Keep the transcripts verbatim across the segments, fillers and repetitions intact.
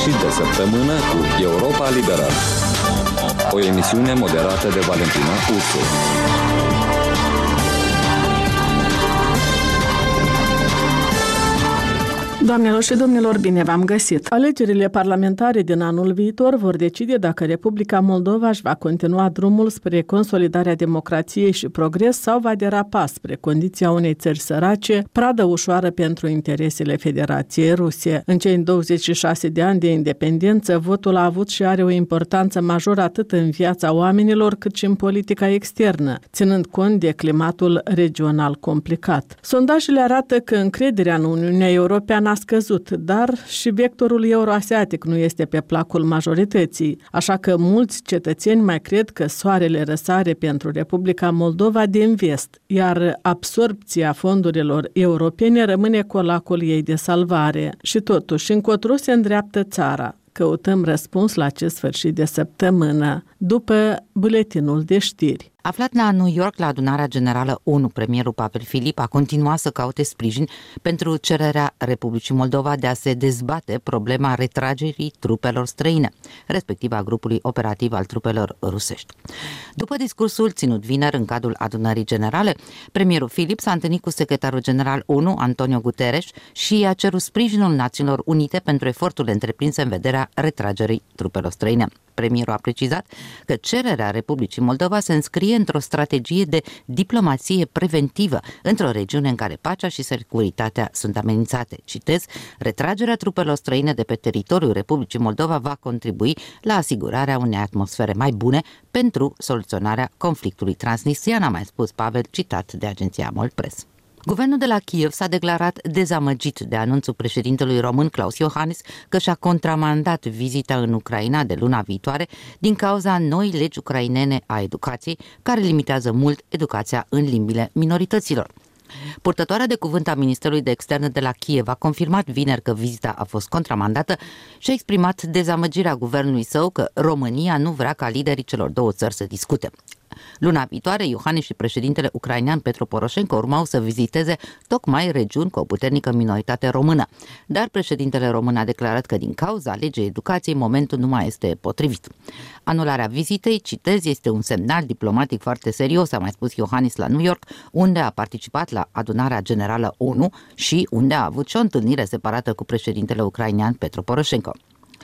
Sfârșit de săptămână cu Europa Liberă. O emisiune moderată de Valentina Ursu. Doamnelor și domnilor, bine v-am găsit! Alegerile parlamentare din anul viitor vor decide dacă Republica Moldova își va continua drumul spre consolidarea democrației și progres sau va derapa spre condiția unei țări sărace, pradă ușoară pentru interesele Federației Ruse. În cei douăzeci și șase de ani de independență, votul a avut și are o importanță majoră atât în viața oamenilor cât și în politica externă, ținând cont de climatul regional complicat. Sondajele arată că încrederea în Uniunea Europeană a scăzut, dar și vectorul euroasiatic nu este pe placul majorității, așa că mulți cetățeni mai cred că soarele răsare pentru Republica Moldova din vest, iar absorbția fondurilor europene rămâne colacul ei de salvare. Și totuși, încotro se îndreaptă țara. Căutăm răspuns la acest sfârșit de săptămână, după buletinul de știri. Aflat la New York la adunarea generală ONU, premierul Pavel Filip a continuat să caute sprijin pentru cererea Republicii Moldova de a se dezbate problema retragerii trupelor străine, respectiv a grupului operativ al trupelor rusești. După discursul ținut vineri în cadrul adunării generale, premierul Filip s-a întâlnit cu secretarul general ONU, Antonio Guterres, și i-a cerut sprijinul Națiunilor Unite pentru eforturile întreprinse în vederea retragerii trupelor străine. Premierul a precizat că cererea Republicii Moldova se înscrie într-o strategie de diplomație preventivă într-o regiune în care pacea și securitatea sunt amenințate. Citez, retragerea trupelor străine de pe teritoriul Republicii Moldova va contribui la asigurarea unei atmosfere mai bune pentru soluționarea conflictului transnistrian, a mai spus Pavel, citat de agenția MOL Press. Guvernul de la Kiev s-a declarat dezamăgit de anunțul președintelui român Klaus Iohannis că și-a contramandat vizita în Ucraina de luna viitoare din cauza noi legi ucrainene a educației, care limitează mult educația în limbile minorităților. Purtătoarea de cuvânt a Ministerului de Externe de la Kiev a confirmat vineri că vizita a fost contramandată și a exprimat dezamăgirea guvernului său că România nu vrea ca liderii celor două țări să discute. Luna viitoare, Iohannis și președintele ucrainean Petro Poroșenko urmau să viziteze tocmai regiuni cu o puternică minoritate română, dar președintele român a declarat că din cauza legii educației momentul nu mai este potrivit. Anularea vizitei, citez, este un semnal diplomatic foarte serios, a mai spus Iohannis la New York, unde a participat la adunarea generală ONU și unde a avut și o întâlnire separată cu președintele ucrainean Petro Poroșenko.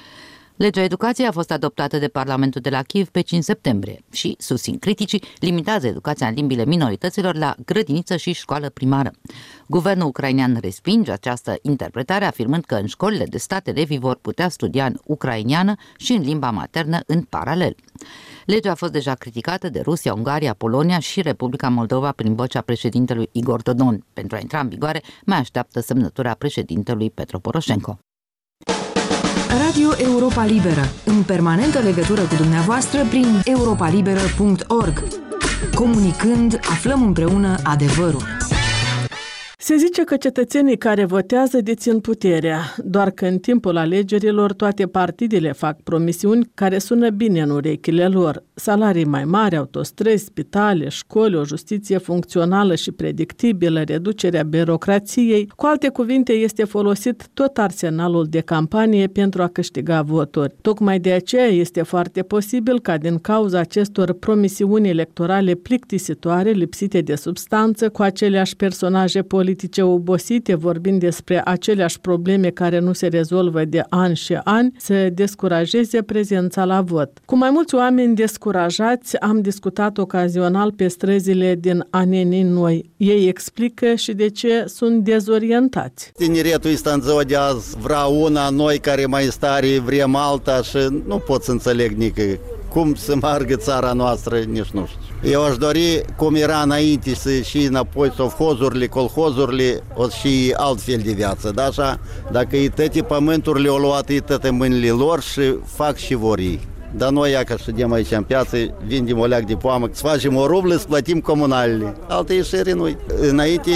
Legea educației a fost adoptată de Parlamentul de la Kiev pe cinci septembrie și, susțin criticii, limitează educația în limbile minorităților la grădiniță și școală primară. Guvernul ucrainean respinge această interpretare, afirmând că în școlile de stat elevii vor putea studia în ucrainiană și în limba maternă în paralel. Legea a fost deja criticată de Rusia, Ungaria, Polonia și Republica Moldova prin vocea președintelui Igor Dodon. Pentru a intra în vigoare, mai așteaptă semnătura președintelui Petro Poroșenko. Radio Europa Liberă, în permanentă legătură cu dumneavoastră prin europa liberă punct org. Comunicând, aflăm împreună adevărul. Se zice că cetățenii care votează dețin puterea, doar că în timpul alegerilor toate partidele fac promisiuni care sună bine în urechile lor. Salarii mai mari, autostrăzi, spitale, școli, o justiție funcțională și predictibilă, reducerea birocrației. Cu alte cuvinte, este folosit tot arsenalul de campanie pentru a câștiga voturi. Tocmai de aceea este foarte posibil ca din cauza acestor promisiuni electorale plictisitoare, lipsite de substanță, cu aceleași personaje politice obosite, vorbind despre aceleași probleme care nu se rezolvă de ani și ani, să descurajeze prezența la vot. Cu mai mulți oameni descurajați, am discutat ocazional pe străzile din Anenii Noi. Ei explică și de ce sunt dezorientați. Tineretul ăsta în ziua de azi vrea una, noi care mai stari vrem alta și nu pot să înțeleg nică. Cum să meargă țara noastră, nici nu știu. Eu aș dori, cum era înainte, să și înapoi sovhozurile, colhozurile, o și altfel de viață. Da, așa, dacă e toate pământurile au luat ei toate mâinile lor și fac și vor ei. Dar noi, ia că ședem aici în piață, vindem o leac de poamă, să facem o rublă, să plătim comunalele. Alte ieșiri nu. Înainte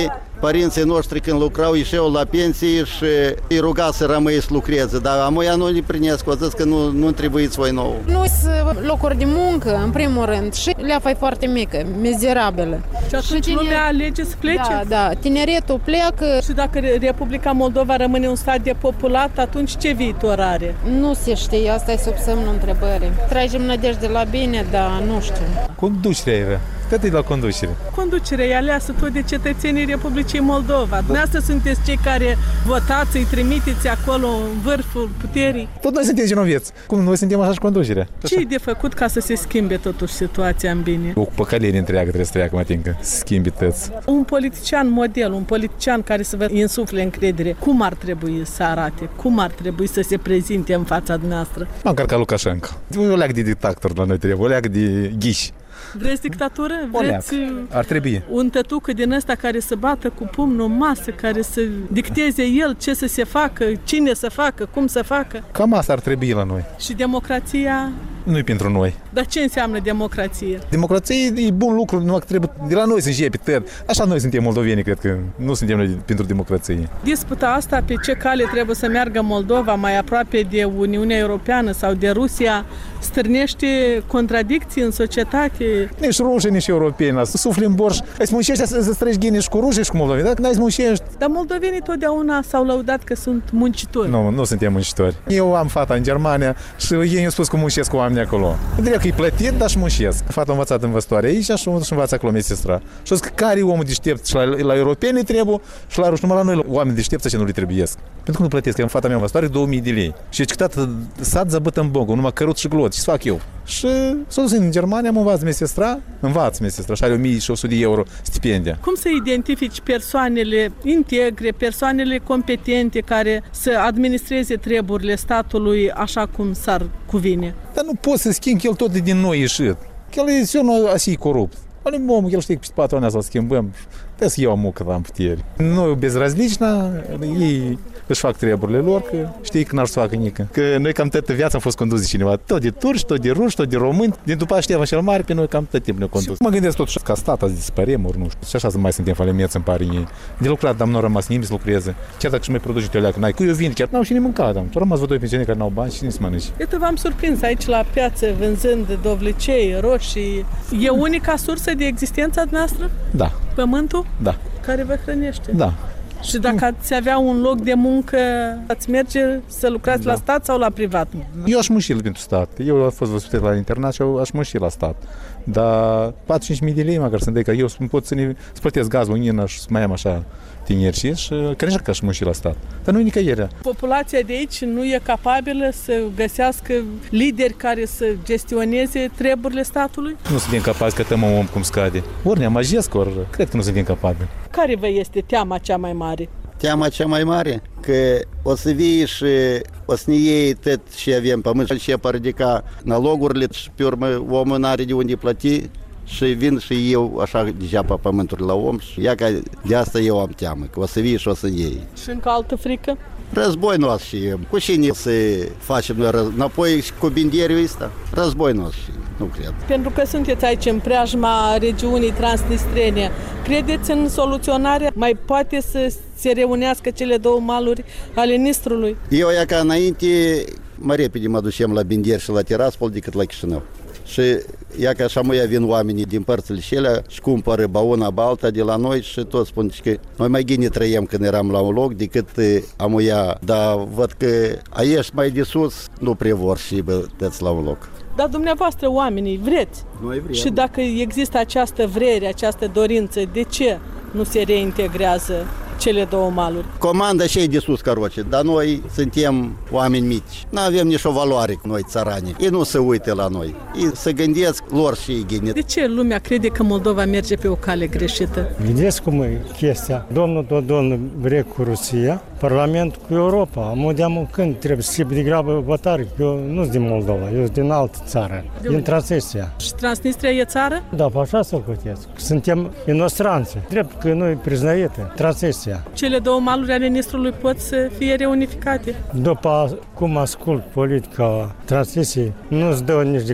Părinții noștri când lucrau ieșeau la pensie și îi ruga să rămâi să lucreze, dar amuia nu le primesc, o zis că nu, nu trebuiți voi nou. Nu sunt locuri de muncă, în primul rând, și leafa e foarte mică, mizerabilă. Și atunci și lumea alege să plece? Da, da, tineretul pleacă. Și dacă Republica Moldova rămâne un stat depoplat, atunci ce viitor are? Nu se știe, asta e sub semnul întrebării. Tragem nădejde la bine, dar nu știu. Conducerea era. Tot e la conducere. Conducerea e aleasă tot de cetățenii Republicii Moldova. Dumneavoastră sunteți cei care votați, îi trimiteți acolo în vârful puterii. Tot noi suntem genoveți. Cum noi suntem așa și conducerea. Ce e de făcut ca să se schimbe totuși situația în bine? O păcălenie întreagă trebuie să treacă, mă tincă, să schimbi tăți. Un politician model, un politician care să vă insufle încredere, cum ar trebui să arate? Cum ar trebui să se prezinte în fața dumneavoastră? Măcar ca Lukashenko. O leagă de dictator la noi trebuie, o leagă de ghiși. Vreți dictatură? Vreți ar trebui. Un tătucă din ăsta care să bată cu pumnul în masă, care să dicteze el ce să se facă, cine să facă, cum să facă? Cam asta ar trebui la noi. Și democrația? Nu-i pentru noi. Dar ce înseamnă democrație? Democrația e bun lucru, nu trebuie de la noi să începe tăr. Așa noi suntem moldoveni, cred că nu suntem noi pentru democrație. Disputa asta pe ce cale trebuie să meargă Moldova mai aproape de Uniunea Europeană sau de Rusia stârnește contradicții în societate. Nici ruși, nici europeni, să sufli în borș, ai să muncești să, să treci ghini și cu ruși și cu moldoveni, dacă n-ai să muncești. Dar moldovenii totdeauna s-au lăudat că sunt muncitori. Nu, nu suntem muncitori. Eu am fata în Germania și ei mi-au spus că muncesc cu oamenii acolo. Direct că e plătit, dar și muncesc. Fata a învățat învățătoare aici și învață acolo mie sestra. Și că care e omul deștept și la, la europeni trebuie și la ruși, numai la noi oameni deștepți ce nu le trebuiesc. Pentru că nu plătesc, că fata mea învățătoare două mii de lei. Și ce tată sat zabătă în bogul, numai căruț și glot. Ce fac eu? Și s-a dus în Germania, mă învață mie sestra, învață mie sestra și are o mie și o sută de euro stipendia. Cum să identifici persoanele integre, persoanele competente care să administreze treburile statului așa cum s-ar cuvine? Dar nu poți să schimbi, el tot de din noi ieșit. El e semnul asii corupt. Ale omul, el știe că pe patru ani să-l schimbăm. Trebuie să iau mucă la putere. Noi bezrazlična, ei își fac treburile lor, că știi că n-ar să facă nică. Că noi cam toată viața am fost condus de cineva. Tot de turci, tot de ruși, tot de români. Din după Ștefan cel Mare, pe noi cam tot timpul ne condus. Mă gândesc totuși ca stat azi dispărem, ori nu știu. Și așa să mai suntem falimeți, îmi pare ei. De lucrat, dar nu au rămas nimeni să lucreze. Chiar dacă și mai produce teoleacă, n-ai cu eu vin, chiar n-au și nimeni mâncat. Au rămas vă doi pensionieri care n-au bani și nici să mănânci. Iată, v-am surprins aici la piață, vânzând dovlecei, roșii. E unica sursă de existență a noastră? Da. Pământul? Da. Care vă hrănește? Da. Și dacă ați avea un loc de muncă, ați merge să lucrați da. la stat sau la privat? Eu aș munci pentru stat. Eu am fost văzut la internat și eu aș munci la stat. Dar patru-cinci mii de lei măcar să-mi dai, că eu pot să, ne, să plătesc gazul în ină și să mai am așa tineri și cred că aș munci la stat. Dar nu e nicăieri. Populația de aici nu e capabilă să găsească lideri care să gestioneze treburile statului? Nu suntem capabili că tăm un om cum scade. Ori ne amăjesc, ori cred că nu suntem capabili. Care vă este teama cea mai mare? Teama cea mai mare? Că o să vii și o să ne iei tot ce avem pământ și ce ridica nalogurile și pe urmă omul n-are de unde plăti și vin și eu așa deja pe pământuri la om și ia că de asta eu am teamă, că o să vii și o să iei. Și încă altă frică? Război nu și cu cine să facem noi război? Înapoi cu binderiul ăsta? Război nu și nu cred. Pentru că sunteți aici în preajma regiunii transnistrene, credeți în soluționare? Mai poate să se reunească cele două maluri ale Nistrului? Eu, ia ca înainte, mai repede mă ducem la Binderi și la Tiraspol decât la Chișinău. Și ia că așa mă vin oamenii din părțile șelea și cumpără bauna balta de la noi și tot spun că noi mai gine trăiem când eram la un loc decât amuia, dar văd că aici mai de sus nu prea vor și băteți la un loc. Dar dumneavoastră, oamenii, vreți? Noi vrem. Și dacă există această vrere, această dorință, de ce nu se reintegrează cele două maluri? Comanda și de sus, caroce, dar noi suntem oameni mici. Nu avem nicio valoare cu noi, țăranii. Ei nu se uite la noi. Ei se gândesc lor și ei gândesc. De ce lumea crede că Moldova merge pe o cale greșită? Vedeți cum e chestia. Domnul Dodon vrea cu Rusia, Parlamentul cu Europa. Am deamă când trebuie să de grabă votare. Eu nu sunt din Moldova, eu sunt din altă țară, de din Transnistria. Și Transnistria e țară? Da, pe așa să o cotesc. Suntem inostranți. Drept că nu e priznăită Transnistria. Cele două maluri ale Nistrului pot să fie reunificate? După cum ascult politica Transnistriei, nu-ți dă nici de cum.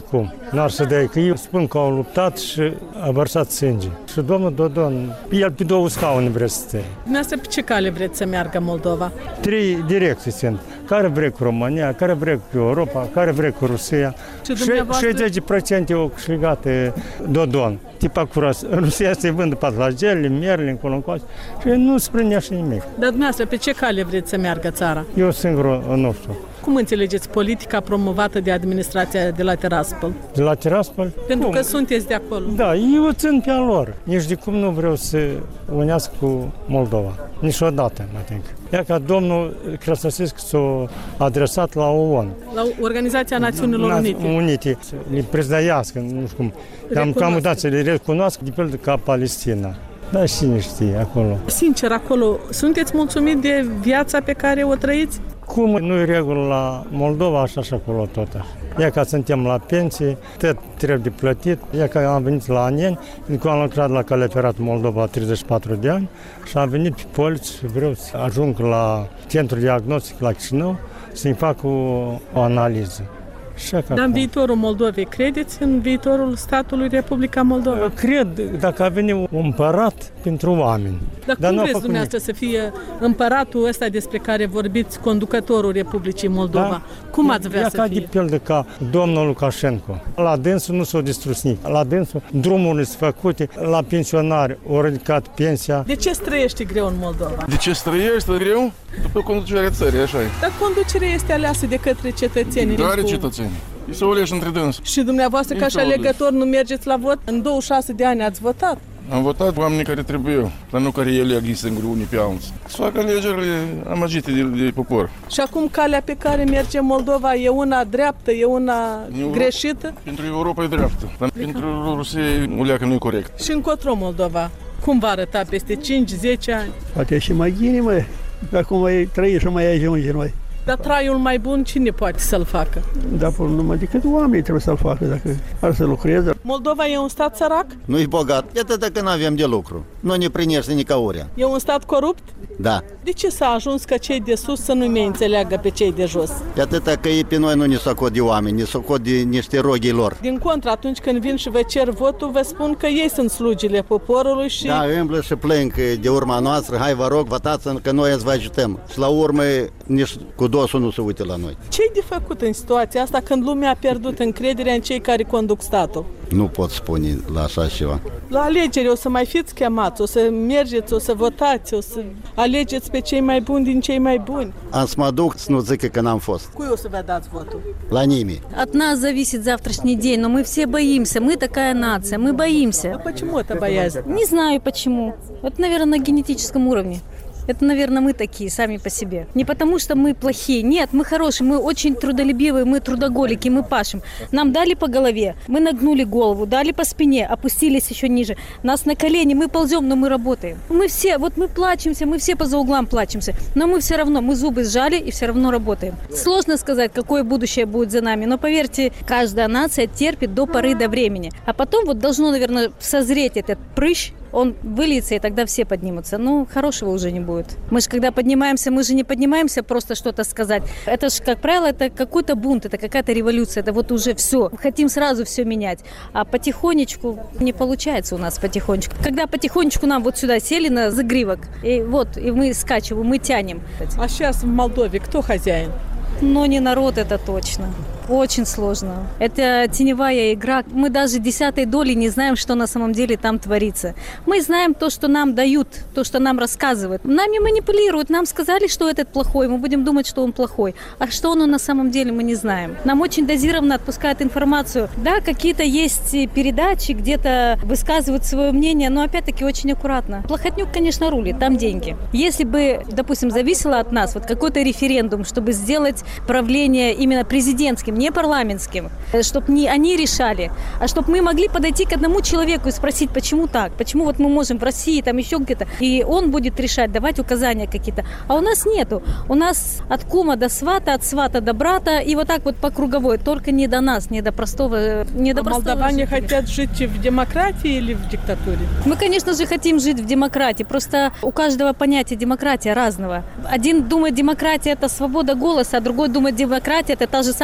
n-ar să dea, că eu spun că au luptat și a vărsat sânge. Și domnul Dodon, el pe două scaune vrea să stea. Dumneavoastră pe ce cale vreți să meargă Moldova? Trei direcții sunt. Care vrea cu România, care vrea cu Europa, care vrea cu Rusia. Și dumneavoastră... șaizeci la sută au câștigat Dodon. Tipa cu Rusia se vând patlagele, mierle, încolo încoace și nu se prinde așa nimic. Dar dumneavoastră pe ce cale vreți să meargă țara? Eu singur nu știu. Cum înțelegeți politica promovată de administrația de la Tiraspol? De la Tiraspol? Pentru cum? că sunteți de acolo. Da, eu țin pe a lor. Nici de cum nu vreau să unească cu Moldova. Niciodată, mă think. Ea ca domnul Krasnăsescu s-a adresat la O O N. La Organizația Națiunilor Unite. Unite. Le prezdăiască, nu știu cum. Am cam dat să le recunoască de fel ca Palestina. Da, cine știe acolo. Sincer, acolo, sunteți mulțumit de viața pe care o trăiți? Cum nu-i regulă la Moldova, așa și acolo tot așa. Ia că suntem la pensie, tot trebuie plătit. Ia că am venit la Aneni, pentru că am lucrat la calea ferată Moldova treizeci și patru de ani și am venit pe poliție și vreau să ajung la centrul diagnostic la Chișinău să-mi fac o, o analiză. Dar în viitorul Moldovei, credeți în viitorul statului Republica Moldova? Cred, dacă a venit un împărat pentru oameni. Dar, Dar cum vreți dumneavoastră să fie împăratul ăsta despre care vorbiți, conducătorul Republicii Moldova? Da? Cum ați vrea Ia să ca fie? de pildă ca domnul Lukashenko. La dânsul nu s-a distrus nimic. La dânsul drumurile sunt făcute, la pensionari au ridicat pensia. De ce străiește greu în Moldova? De ce străiește greu? După conducerea țării, așa e. Dar conducerea este aleasă de către cetățeni. Care cetățeni? E să o leși între dâns. Și dumneavoastră, ca și alegător, nu mergeți la vot? În douăzeci și șase de ani ați votat? Am votat oamenii care trebuie, dar nu care eleg singuri unii pe alții. Să facă alegerile amăgite de, de popor. Și acum calea pe care merge Moldova e una dreaptă, e una Europa, greșită? Pentru Europa e dreaptă, dar adică? Pentru Rusia o leacă nu e corect. Și încotro Moldova? Cum va arăta peste cinci zece ani? Poate și mai bine, mă. Dacă mai trăi și mai ajunge noi. Dar traiul mai bun cine poate să-l facă? Da, numai decât oamenii trebuie să-l facă, dacă ar să lucreze. Moldova e un stat sărac? Nu-i bogat, iată dacă nu avem de lucru. Nu ne prinește nicăurea. E un stat corupt? Da. De ce s-a ajuns ca cei de sus să nu mai înțeleagă pe cei de jos? Iată că ei pe noi nu ne socot de oameni, ne socot de niște roghii lor. Din contră, atunci când vin și vă cer votul, vă spun că ei sunt slugile poporului și... Da, îmblă și plâng de urma noastră, hai vă rog, votați că noi îți vă ajutăm. Și la urmă nici cu dosul nu se uite la noi. Ce-i de făcut în situația asta când lumea a pierdut încrederea în cei care conduc statul? Nu pot spune la așa ceva. La alegeri o să mai fiți chemați, o să mergeți, o să votați, o să alegeți pe cei mai buni din cei mai buni. Am să mă duc să nu zică că n-am fost. Cui o să vă dați votul? La nimeni. От нас зависит завтрашний день, но мы все боимся. Мы такая нация, мы боимся. А почему это боязнь? Не знаю почему. Это, наверное, на генетическом уровне. Это, наверное, мы такие сами по себе. Не потому, что мы плохие. Нет, мы хорошие, мы очень трудолюбивые, мы трудоголики, мы пашем. Нам дали по голове, мы нагнули голову, дали по спине, опустились еще ниже. Нас на колени, мы ползем, но мы работаем. Мы все, вот мы плачемся, мы все поза углам плачемся, но мы все равно, мы зубы сжали и все равно работаем. Сложно сказать, какое будущее будет за нами, но поверьте, каждая нация терпит до поры до времени. А потом вот должно, наверное, созреть этот прыщ, он выльется, и тогда все поднимутся. Но хорошего уже не будет. Мы же когда поднимаемся, мы же не поднимаемся просто что-то сказать. Это же, как правило, это какой-то бунт, это какая-то революция, это вот уже все. Хотим сразу все менять. А потихонечку не получается у нас потихонечку. Когда потихонечку нам вот сюда сели на загривок, и вот, и мы скачиваем, мы тянем. А сейчас в Молдове кто хозяин? Но не народ, это точно. Очень сложно. Это теневая игра. Мы даже десятой доли не знаем, что на самом деле там творится. Мы знаем то, что нам дают, то, что нам рассказывают. Нами манипулируют. Нам сказали, что этот плохой. Мы будем думать, что он плохой. А что он на самом деле, мы не знаем. Нам очень дозированно отпускают информацию. Да, какие-то есть передачи, где-то высказывают свое мнение, но опять-таки очень аккуратно. Плохотнюк, конечно, рулит. Там деньги. Если бы, допустим, зависело от нас вот какой-то референдум, чтобы сделать правление именно президентским, не парламентским, чтобы не они решали, а чтобы мы могли подойти к одному человеку и спросить, почему так, почему вот мы можем в России, там еще где-то, и он будет решать, давать указания какие-то. А у нас нету. У нас от кума до свата, от свата до брата, и вот так вот по круговой, только не до нас, не до простого, не до а простого молдаване жителя. хотят жить в демократии или в диктатуре? Мы, конечно же, хотим жить в демократии, просто у каждого понятия демократия разного. Один думает, демократия – это свобода голоса, а другой думает, демократия – это та же самая диктатура.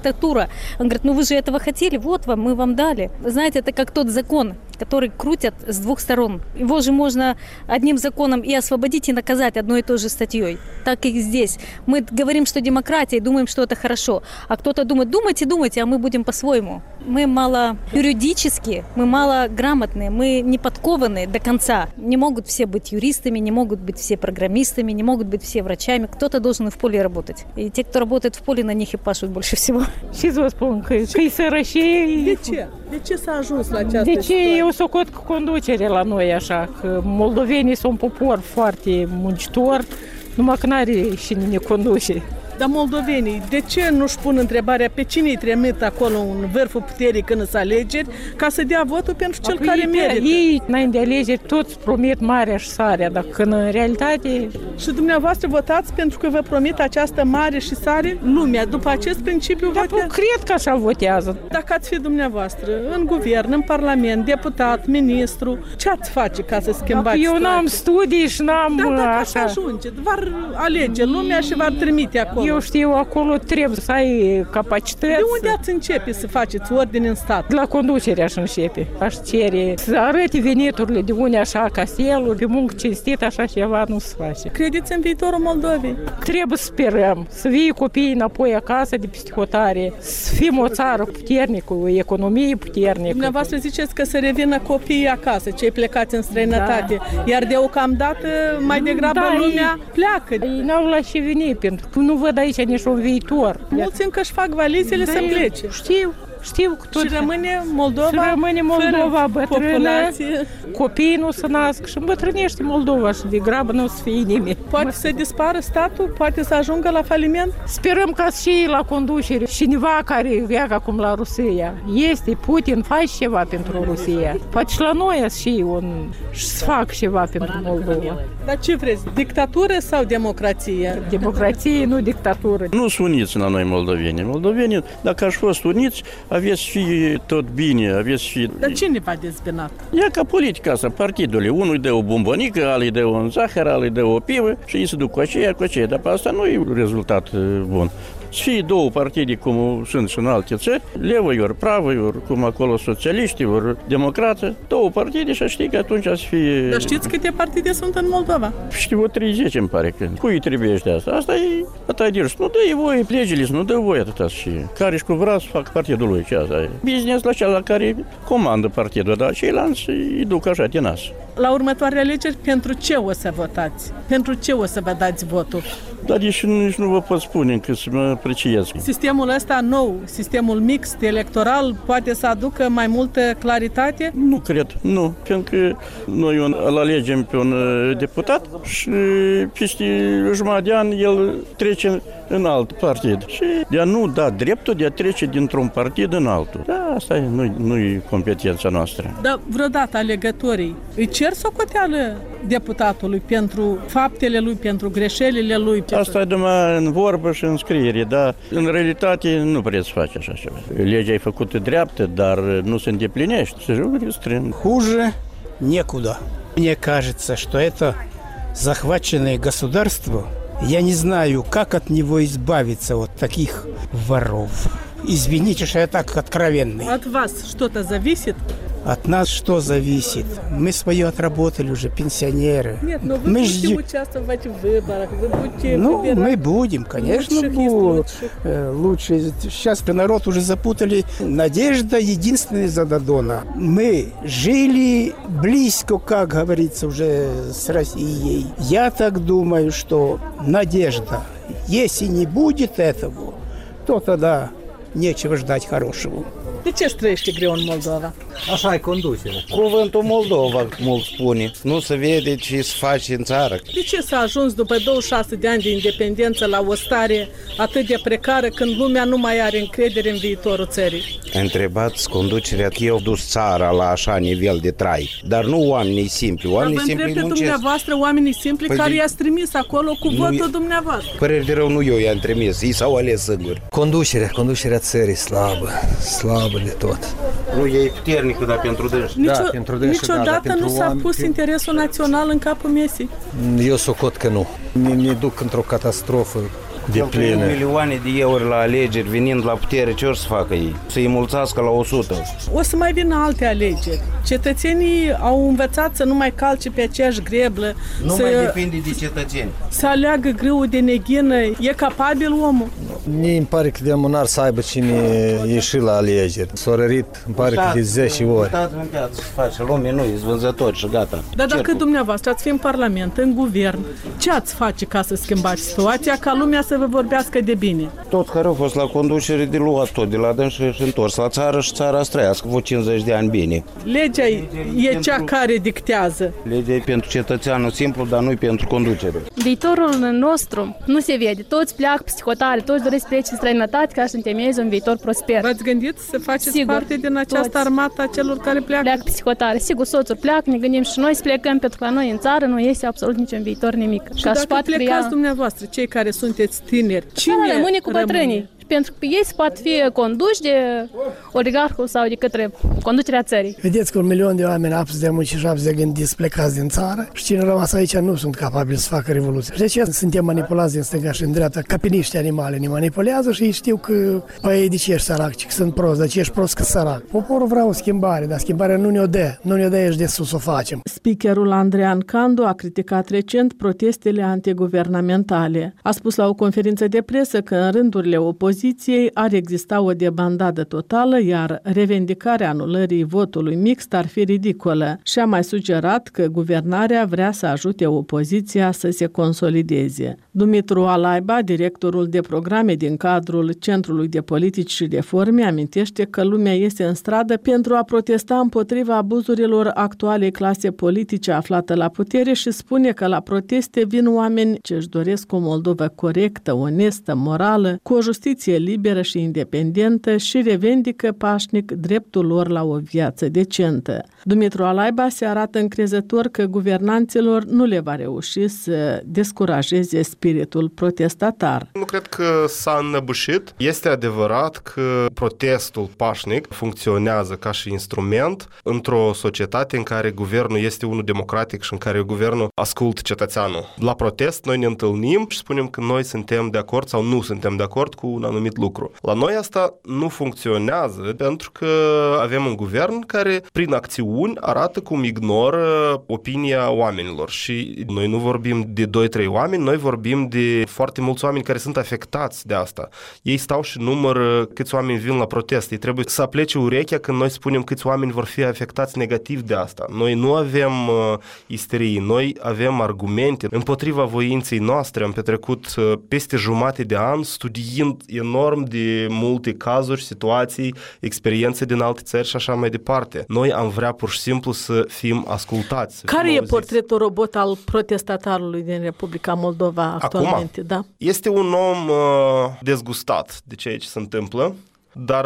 диктатура. Он говорит, ну вы же этого хотели, вот вам, мы вам дали. Знаете, это как тот закон, который крутят с двух сторон. Его же можно одним законом и освободить, и наказать одной и той же статьей. Так и здесь. Мы говорим, что демократия, и думаем, что это хорошо. А кто-то думает, думайте, думайте, а мы будем по-своему. Мы мало юридически, мы мало грамотные, мы не подкованы до конца. Не могут все быть юристами, не могут быть все программистами, не могут быть все врачами. Кто-то должен и в поле работать. И те, кто работает в поле, на них и пашут больше всего. Și să vă spun că, că e sărășie. De ce? De ce s-a ajuns la această De ce situație? eu socot cu conducere la noi așa, că moldovenii sunt un popor foarte muncitor, numai că n-are cine ne conduce. Dar moldovenii, de ce nu-și pun întrebarea pe cine îi trimit acolo un vârful puterii când îți alegeri ca să dea votul pentru cel Apoi care ei, merită? Ei, înainte de alegeri, toți promit marea și sarea, dar când în realitate... Și dumneavoastră votați pentru că vă promit această mare și sare? Lumea, după acest principiu Dar votează? cred că așa votează. Dacă ați fi dumneavoastră în guvern, în parlament, deputat, ministru, ce ați face ca să schimbați Eu n-am studii și n-am Da, dacă așa... ați ajunge, v-ar alege lumea și v-ar trimite acolo. Eu știu, acolo trebuie să ai capacități. De unde ați începe să faceți ordine în stat? La conducere aș începe. Aș cere să arăte veniturile de unde așa castelul, pe muncă cinstită, așa ceva nu se face. Credeți în viitorul Moldovei? Trebuie să sperăm, să vie copiii înapoi acasă de peste hotare, să fim o țară puternică, o economie puternică. Dumneavoastră ziceți că să revină copiii acasă, cei plecați în străinătate, da. Iar deocamdată mai degrabă Da, lumea ei- pleacă. Ei n-au la ce veni, pentru că nu văd aici nici un viitor. Mulți încă își fac valizele Da, să eu plece. Știu, știu că tot... Și rămâne Moldova, Și rămâne Moldova fără bătrână, populație. copiii nu se nasc și îmbătrânește Moldova și de grabă nu o să fie nimeni. Poate să dispară statul, poate să ajungă la faliment. Sperăm ca și ei la conducere, cineva care vrea acum la Rusia. Este Putin, faci ceva pentru Rusia. Poate și la noi și un și să fac ceva pentru Moldova. Dar ce vreți, dictatură sau democrație? Democrație, nu dictatură. Nu sunt uniți la noi moldovenii. Moldovenii, dacă aș fost uniți, aveți fi tot bine, aveți fi... Dar cine v-a dezbinat? E ca politica asta, partidului. Unul îi dă o bombonică, altul îi dă un zahăr, altul îi dă o pivă și ei se duc cu aceea, cu aceea. Dar pe asta nu e un rezultat uh, bun. Să fie două partide cum sunt și în alte țări, levă, ori pravă, ori cum acolo socialiști, ori democrață, două partide și știi că atunci să fie... Dar știți câte partide sunt în Moldova? Știu, o treizeci îmi pare că. Cui trebuie asta? Asta e atât. Nu dă voie plegerile, nu dă voie atâta și care și cu vrea să fac partidul lui. Ce asta e? Business la cel la care comandă partidul, dar ceilalți îi duc așa din nas. La următoarele alegeri, pentru ce o să votați? Pentru ce o să vă dați votul? Dar nici, nici nu vă pot spune încă să mă apreciez. Sistemul ăsta nou, sistemul mixt electoral, poate să aducă mai multă claritate? Nu cred, nu. Pentru că noi îl alegem pe un deputat și peste jumătate de an el trece în alt partid. Și de a nu da dreptul de a trece dintr-un partid în altul. Da, asta nu, nu e competența noastră. Dar vreodată alegătorii îi cer socoteală deputatului pentru faptele lui, pentru greșelile lui? Asta e numai în vorbă și în scriere, dar în realitate nu prea să faci așa ceva. Legea e făcută dreaptă, dar nu se îndeplinește. Se jucă strâng. Хуже некуда. Мне кажется, что это захваченное государство. Я не знаю, как от него избавиться от таких воров. Извините, что я так откровенный. От вас что-то зависит? От нас что зависит? Мы свое отработали уже, пенсионеры. Нет, но вы мы будете ждем... участвовать в выборах, вы будете Ну, выбирать мы будем, конечно, лучших из будем. лучших. Лучше. Сейчас народ уже запутали. Надежда единственная за Додона. Мы жили близко, как говорится, уже с Россией. Я так думаю, что надежда. Если не будет этого, то тогда нечего ждать хорошего. De ce trăiește greu în Moldova? Așa e conducerea. Cuvântul Moldova, mult spune. Nu se vede ce se face în țară. De ce s-a ajuns după douăzeci și șase de ani de independență la o stare atât de precară când lumea nu mai are încredere în viitorul țării? Întrebați conducerea că eu dus țara la așa nivel de trai, dar nu oamenii simpli. Oamenii Dar vă simpli întreb pe muncesc. dumneavoastră oamenii simpli Păi care de- i-ați trimis acolo cu Nu votul e- dumneavoastră. Păreri de rău nu eu i-am trimis, ei s-au ales singuri. Conducerea, conducerea țării slabă, slabă de tot. Nu e puternică, dar pentru dânsi. Nicio, Da, pentru dânsi, da, niciodată dar pentru nu s-a oameni- pus interesul național în capul mesei. Eu socot că nu. Ne, ne duc într-o catastrofă de plină. Milioane de euro la alegeri, venind la putere, ce or să facă ei? Să-i mulțească la o sută. O să mai vină alte alegeri. Cetățenii au învățat să nu mai calce pe aceeași greblă. Nu să, mai depinde de cetățeni. Să aleagă grâu de neghină. E capabil omul? Mie îmi pare că de amânar să aibă cine ieși la alegeri. S-a rărit, îmi pare că de zece ori. Uitați în piață să face, lumea nu, ești vânzători și gata. Dar dacă Cercul. Dumneavoastră ați fi în Parlament, în guvern, ce ați face ca să schimbați situația, ca lumea să vă vorbească de bine? Tot care au fost la conducere de luat tot, de la dânsi și întors la țară și țara să trăiască vreo cincizeci de ani bine. Legea e, e cea pentru... care dictează. Legea e pentru cetățeanul simplu, dar nu e pentru conducere. Viitorul nostru nu se vede. Toți pleacă psihotare, toți doresc să plece în străinătate ca să întemeieze un viitor prosper. V-ați gândit să faceți Sigur, parte din această toți. armată a celor care pleacă? Pleacă psihotare. Sigur, soțul pleacă, ne gândim și noi să plecăm, pentru că la noi în țară nu este absolut niciun viitor, nimic. Și ca dacă plecați crea... dumneavoastră, cei care sunteți tineri, cine da, rămâne cu rămâne? bătrânii? Pentru că ei se pot fi conduși de oligarhul sau de către conducerea țării. Vedeți că un milion de oameni apți de munci și apți de gândiți plecați din țară și cine rămas aici nu sunt capabili să facă revoluție. De ce suntem manipulați din stânga și în dreapta, ca pe niște animale ne manipulează și ei știu că păi de ce ești sărac, că sunt prost, de ce ești prost că sărac. Poporul vrea o schimbare, dar schimbarea nu ne-o dă, nu ne-o dă ești de sus o facem. Speakerul Andrean Candu a criticat recent protestele antiguvernamentale. A spus la o conferință de presă că în rândurile opoziției are exista o debandadă totală, iar revendicarea anulării votului mixt ar fi ridicolă și a mai sugerat că guvernarea vrea să ajute opoziția să se consolideze. Dumitru Alaiba, directorul de programe din cadrul Centrului de Politici și Reforme, amintește că lumea iese în stradă pentru a protesta împotriva abuzurilor actualei clase politice aflată la putere și spune că la proteste vin oameni ce își doresc o Moldovă corectă, onestă, morală, cu o justiție liberă și independentă și revendică pașnic dreptul lor la o viață decentă. Dumitru Alaiba se arată încrezător că guvernanților nu le va reuși să descurajeze spiritul protestatar. Nu cred că s-a înnăbușit. Este adevărat că protestul pașnic funcționează ca și instrument într-o societate în care guvernul este unul democratic și în care guvernul ascultă cetățeanul. La protest noi ne întâlnim și spunem că noi suntem de acord sau nu suntem de acord cu un anumit lucru. La noi asta nu funcționează pentru că avem un guvern care prin acțiuni arată cum ignoră opinia oamenilor și noi nu vorbim de doi trei oameni, noi vorbim de foarte mulți oameni care sunt afectați de asta. Ei stau și numără câți oameni vin la protest. Ei trebuie să aplece urechea când noi spunem câți oameni vor fi afectați negativ de asta. Noi nu avem uh, isterie, noi avem argumente împotriva voinței noastre. Am petrecut uh, peste jumate de an studiind enorm de multe cazuri, situații, experiențe din alte țări și așa mai departe. Noi am vrea pur și simplu să fim ascultați. Care e portretul robot al protestatarului din Republica Moldova actualmente? Acum, da? Este un om uh, dezgustat de ceea ce se întâmplă, dar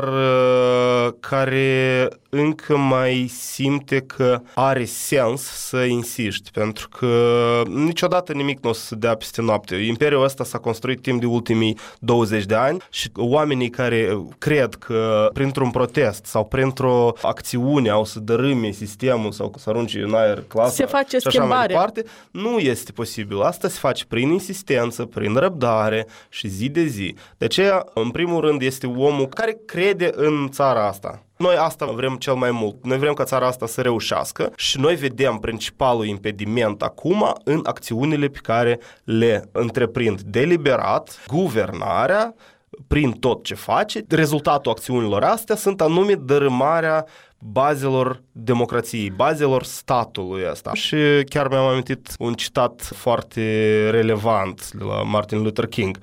uh, care încă mai simte că are sens să insiști, pentru că niciodată nimic nu o să se dea peste noapte. Imperiul ăsta s-a construit timp de ultimii douăzeci de ani și oamenii care cred că printr-un protest sau printr-o acțiune au să dărâme sistemul sau să arunce în aer clasa se face și așa mai departe, nu este posibil. Asta se face prin insistență, prin răbdare și zi de zi. De aceea, în primul rând, este omul care crede în țara asta. Noi asta vrem cel mai mult. Noi vrem ca țara asta să reușească și noi vedem principalul impediment acum în acțiunile pe care le întreprind deliberat guvernarea prin tot ce face. Rezultatul acțiunilor astea sunt anume dărâmarea bazelor democrației, bazelor statului ăsta. Și chiar mi-am amintit un citat foarte relevant de la Martin Luther King,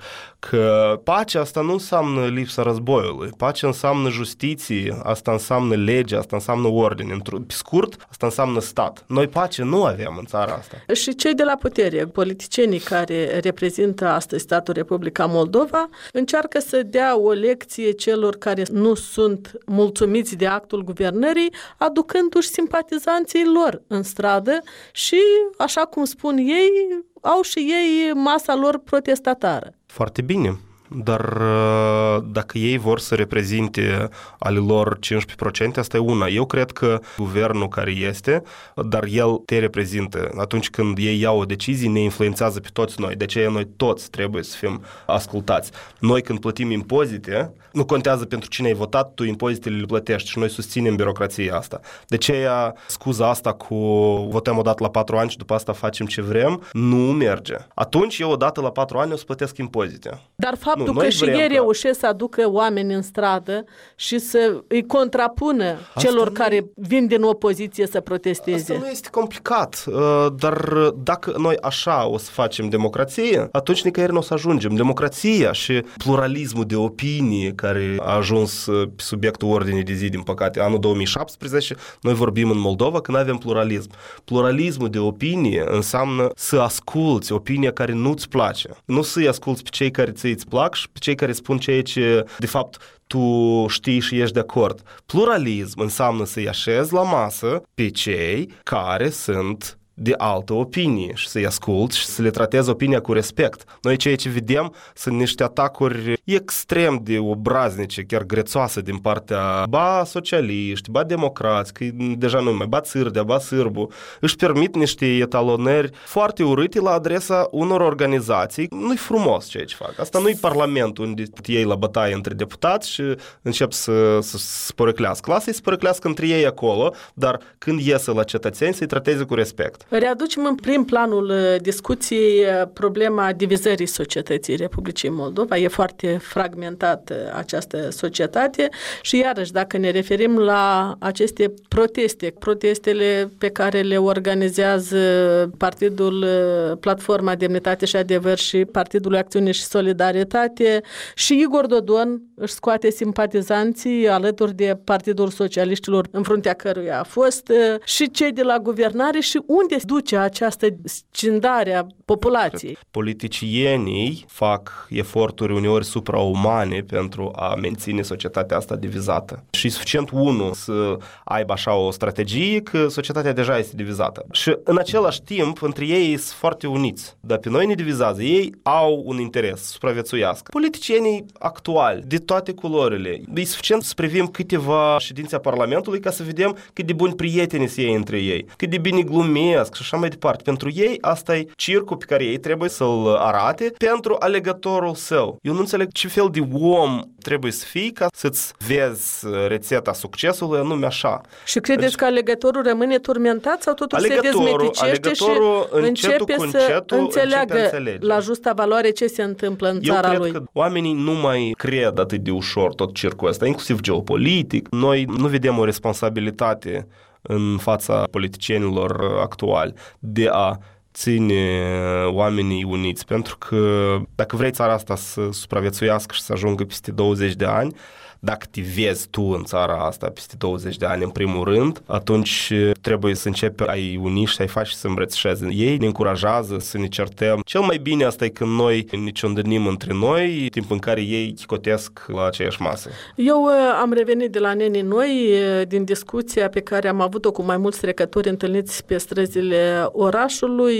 că pacea asta nu înseamnă lipsa războiului, pacea înseamnă justiție, asta înseamnă lege, asta înseamnă ordine. Pe scurt, asta înseamnă stat. Noi pace nu avem în țara asta. Și cei de la putere, politicienii care reprezintă astăzi statul Republica Moldova, încearcă să dea o lecție celor care nu sunt mulțumiți de actul guvernării, aducându-și simpatizanții lor în stradă și, așa cum spun ei, au și ei masa lor protestatară. Foarte bine. dar dacă ei vor să reprezinte ale lor cincisprezece la sută, asta e una. Eu cred că guvernul care este, dar el te reprezintă. Atunci când ei iau o decizie, ne influențează pe toți noi. De aceea noi toți trebuie să fim ascultați. Noi când plătim impozite, nu contează pentru cine ai votat, tu impozitele le plătești și noi susținem birocrația asta. De aceea scuza asta cu votăm odată la patru ani și după asta facem ce vrem, nu merge. Atunci eu odată la patru ani o să plătesc impozite. Dar faptul nu, că și ei ca... reușesc să aducă oameni în stradă și să îi contrapună asta celor nu... care vin din opoziție să protesteze. Asta nu este complicat, dar dacă noi așa o să facem democrație, atunci nicăieri nu o să ajungem. Democrația și pluralismul de opinie care a ajuns pe subiectul ordinii de zi, din păcate, anul două mii șaptesprezece, noi vorbim în Moldova că nu avem pluralism. Pluralismul de opinie înseamnă să asculți opinia care nu-ți place. Nu să-i asculți pe cei care ți-ți plac și pe cei care spun ceea ce, de fapt, tu știi și ești de acord. Pluralism înseamnă să-i așezi la masă pe cei care sunt de altă opinie și să-i asculți și să le tratezi opinia cu respect. Noi ceea ce vedem sunt niște atacuri extrem de obraznice, chiar grețoase din partea ba socialiști, ba democrați, că deja nu mai, ba țârdea, ba sârbu, își permit niște etalonări foarte urâte la adresa unor organizații. Nu-i frumos ceea ce fac. Asta nu-i parlamentul unde ei la bătaie între deputați și încep să, să spărăclească. Lasă-i spărăclească între ei acolo, dar când iese la cetățeni să-i trateze cu respect. Readucem în prim planul discuției problema divizării societății Republicii Moldova. E foarte fragmentată această societate și iarăși dacă ne referim la aceste proteste, protestele pe care le organizează Partidul Platforma Demnitate și Adevăr și Partidul Acțiune și Solidaritate și Igor Dodon își scoate simpatizanții alături de Partidul Socialiștilor în fruntea căruia a fost și cei de la guvernare și unde duce această scindare a populației. Politicienii fac eforturi uneori supraumane pentru a menține societatea asta divizată. Și suficient unul să aibă așa o strategie că societatea deja este divizată. Și în același timp, între ei sunt foarte uniți. Dar pe noi ne divizează. Ei au un interes să supraviețuiască. Politicienii actuali, de toate culorile, e suficient să privim câteva ședințe a Parlamentului ca să vedem cât de buni prieteni sunt ei între ei, cât de bine glumesc și așa mai departe. Pentru ei, asta e circul pe care ei trebuie să-l arate pentru alegătorul său. Eu nu înțeleg ce fel de om trebuie să fii ca să-ți vezi rețeta succesului anume așa. Și credeți deci, că alegătorul rămâne turmentat sau totuși se dezmeticește și începe cu să încetul, înțeleagă începe la justa valoare ce se întâmplă în Eu țara cred lui? Că oamenii nu mai cred atât de ușor tot circul ăsta, inclusiv geopolitic. Noi nu vedem o responsabilitate în fața politicienilor actuali de a ține oamenii uniți, pentru că dacă vrei țara asta să supraviețuiască și să ajungă peste douăzeci de ani, dacă te vezi tu în țara asta peste douăzeci de ani în primul rând, atunci trebuie să începi a-i uni și să-i faci și să îmbrățișezi. Ei ne încurajează să ne certăm. Cel mai bine asta e când noi ne ciondănim între noi, timp în care ei chicotesc la aceeași masă. Eu am revenit de la Nenii Noi din discuția pe care am avut-o cu mai mulți trecători întâlniți pe străzile orașului.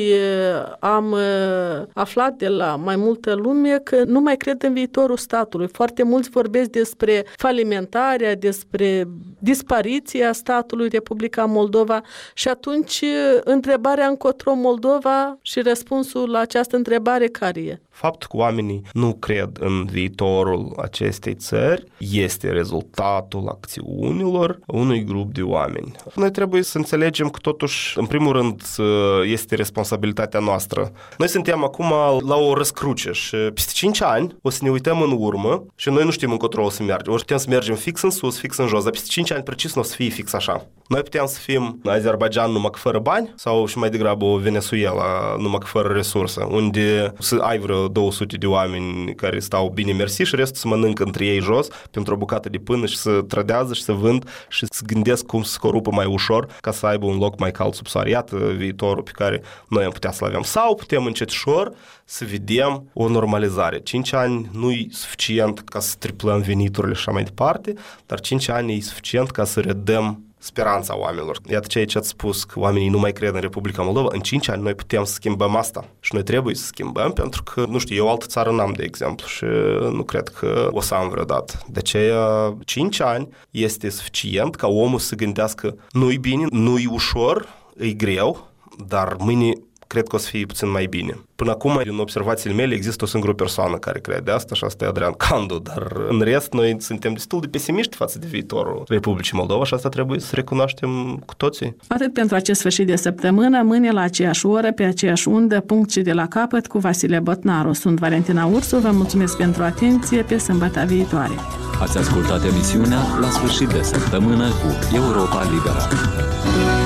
Am aflat de la mai multă lume că nu mai cred în viitorul statului. Foarte mulți vorbesc despre falimentarea, despre dispariția statului Republica Moldova și atunci întrebarea încotro Moldova și răspunsul la această întrebare care e? Faptul că oamenii nu cred în viitorul acestei țări este rezultatul acțiunilor unui grup de oameni. Noi trebuie să înțelegem că totuși, în primul rând, este responsabilitatea noastră. Noi suntem acum la o răscruce și peste cinci ani o să ne uităm în urmă și noi nu știm încotro o să mergem. Ori putem să mergem fix în sus, fix în jos, dar peste cinci ani precis nu o să fie fix așa. Noi putem să fim Azerbaijan numai că fără bani sau și mai degrabă o Venezuela numai că fără resursă, unde să ai vreo două sute de oameni care stau bine mersi și restul să mănâncă între ei jos pentru o bucată de până și să trădează și să vând și să gândesc cum să corupă mai ușor ca să aibă un loc mai cald sub soare. Iată viitorul pe care noi am putea să-l avem. Sau putem încetșor să vedem o normalizare. Cinci ani nu e suficient ca să triplăm veniturile și așa mai departe, dar cinci ani e suficient ca să redăm speranța oamenilor. Iată ceea ce ați spus, că oamenii nu mai cred în Republica Moldova. În cinci ani noi putem să schimbăm asta. Și noi trebuie să schimbăm, pentru că, nu știu, eu altă țară n-am, de exemplu, și nu cred că o să am vreodată. De aceea, cinci ani este suficient ca omul să gândească nu-i bine, nu-i ușor, e greu, dar mâine cred că o să fie puțin mai bine. Până acum, în observațiile mele, există o singură persoană care crede asta și asta e Adrian Candu, dar în rest noi suntem destul de pesimiști față de viitorul Republicii Moldova și asta trebuie să recunoaștem cu toții. Atât pentru acest sfârșit de săptămână, mâine la aceeași oră, pe aceeași undă, punct și de la capăt cu Vasile Botnaru. Sunt Valentina Ursu, vă mulțumesc pentru atenție, pe sâmbătă viitoare. Ați ascultat emisiunea La sfârșit de săptămână cu Europa Liberă.